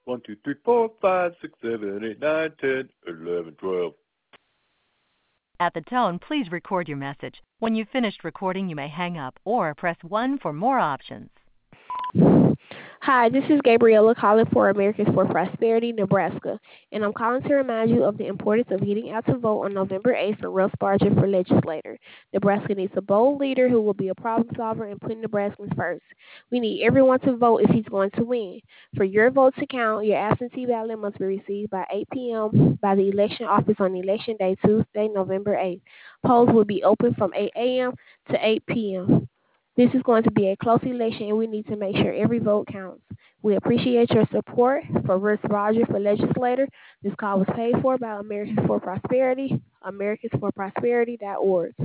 1, 2, 3, 4, 5, 6, 7, 8, 9, 10, 11, 12. At the tone, please record your message. When you've finished recording, you may hang up or press 1 for more options. Hi, this is Gabriella calling for Americans for Prosperity, Nebraska, and I'm calling to remind you of the importance of getting out to vote on November 8th for Russ Barger for legislator. Nebraska needs a bold leader who will be a problem solver and put Nebraskans first. We need everyone to vote if he's going to win. For your vote to count, your absentee ballot must be received by 8 p.m. by the election office on Election Day, Tuesday, November 8th. Polls will be open from 8 a.m. to 8 p.m. This is going to be a close election, and we need to make sure every vote counts. We appreciate your support for Russ Barger for legislator. This call was paid for by Americans for Prosperity, americansforprosperity.org.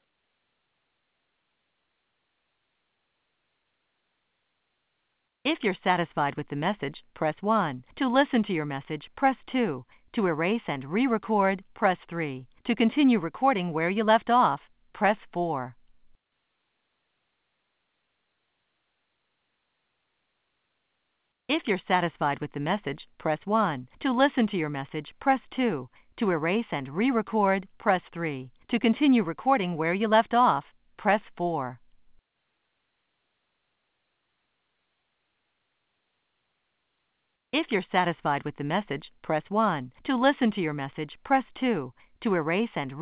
If you're satisfied with the message, press 1. To listen to your message, press 2. To erase and re-record, press 3. To continue recording where you left off, press 4. If you're satisfied with the message, press 1. To listen to your message, press 2. To erase and re-record, press 3. To continue recording where you left off, press 4. If you're satisfied with the message, press 1. To listen to your message, press 2. To erase and